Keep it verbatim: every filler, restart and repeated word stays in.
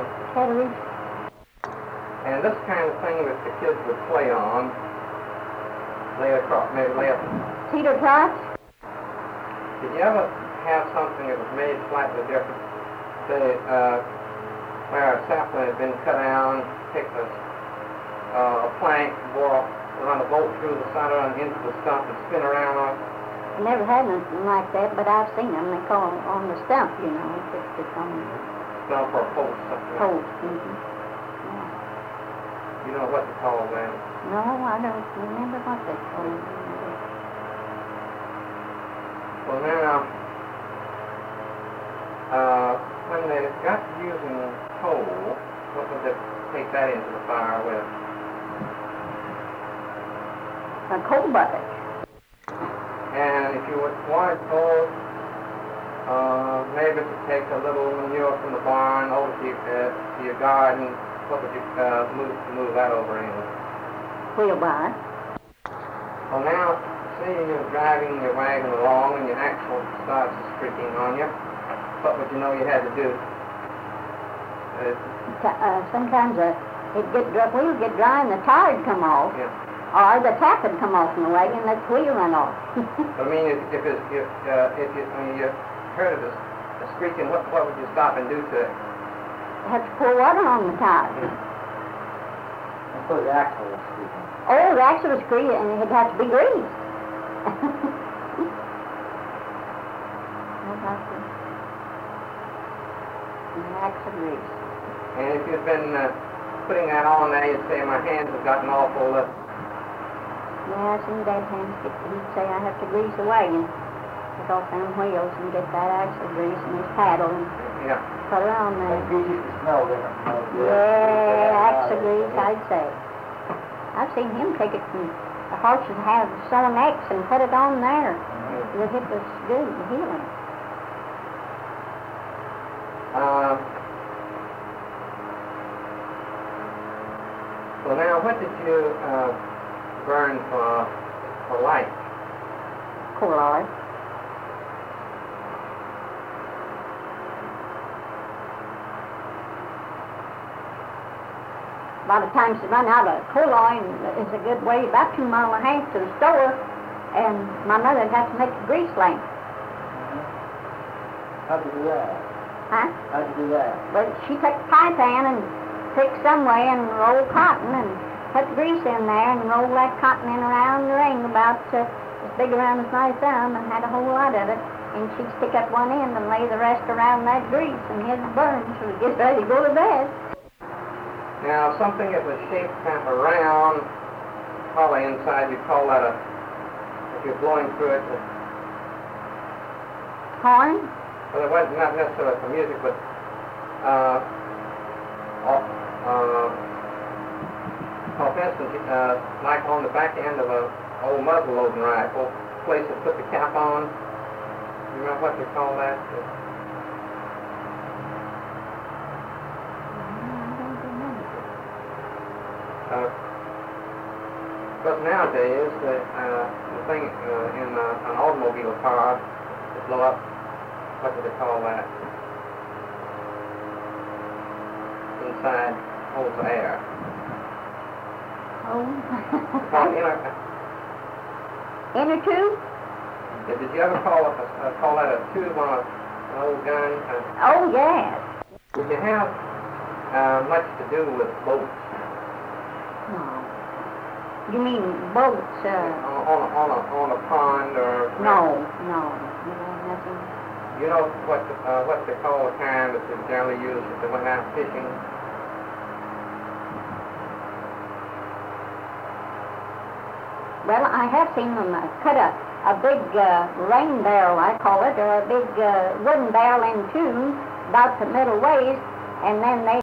uh, Cattery. and this kind of thing that the kids would play on, lay across, maybe lay up. Cedar tots. Did you ever have something that was made slightly different? Say, uh, where a sapling had been cut down, take a, uh, a plank, bore, run a bolt through the center and into the stump and spin around on it? I never had anything like that, but I've seen them. They call them on the stump, you know. It's, it's on the Stump or post, something like post. Mm-hmm. Yeah. You know what to call that? No, I don't remember what they call them. Well, now, uh, when they got to using coal, what would they take that into the fire with? A coal bucket. And if you would want coal, uh, maybe to take a little manure from the barn over to your, uh, to your garden, what would you uh, move to move that over in? Wheelbarrow. Well, now, say you're driving your wagon along and your axle starts creaking on you, what would you know you had to do? Uh, Uh, sometimes uh, it'd get dry, wheel get dry and the tire would come off. yeah. Or the tap would come off in the wagon and let the wheel run off. I mean, if, if, it, if, uh, if you, I mean, you heard of this, the squeaking, what, what would you stop and do to it? Have to pour water on the tire. I suppose the axle was squeaking. Oh, the axle was greased and it'd have to be greased. I'd have to. The axle grease. And if you'd been uh, putting that on there, you'd say, my hands have gotten awful, uh, Yeah, I seen Dad's hands get, he'd say I have to grease the wagon. Take off them wheels and get that axle grease and his paddle and yeah. put it on That there. grease used to smell different. from those good. Yeah, axle grease, I'd say. I've seen him take it from the horses have sore necks and put it on there. Mhm. The hip was good, the healing. Uh, well, now, what did you uh, burn for, for light? Coal oil. A lot of times to run out of coal oil is a good way, about two mile and a half to the store, and my mother'd have to make a grease lamp. Mhm. How'd you do that? Huh? How'd you do that? But she took a pie pan and took some way and rolled cotton and put grease in there and rolled that cotton in around the ring about uh, as big around as my thumb and had a whole lot of it. And she'd stick up one end and lay the rest around that grease and he'd burn till it gets ready to go to bed. Now, something that was shaped kind of round, probably inside, you'd call that a, if you're blowing through it, a, Horn? well, it wasn't not necessarily for music, but uh, uh, uh, for instance, uh, like on the back end of a old muzzle loading rifle, place to put the cap on. You remember what they call that? Uh, but nowadays, the, uh, the thing uh, in uh, an automobile car to blow up, what do they call that? Inside holds air. Oh. Call it inner, Inner tube? uh, did you ever call it a, uh, call that a tube on a, an old gun? Uh, Oh, yes. did you have uh, much to do with boats No. You mean boats? Uh, on, on, a, on, a, on a pond or? no, no. You know, nothing. You know what the, uh, what they call the kind that they generally use if they went out fishing? Well, I have seen them uh, cut a, a big uh, rain barrel, I call it, or a big uh, wooden barrel in two, about the middle waist, and then they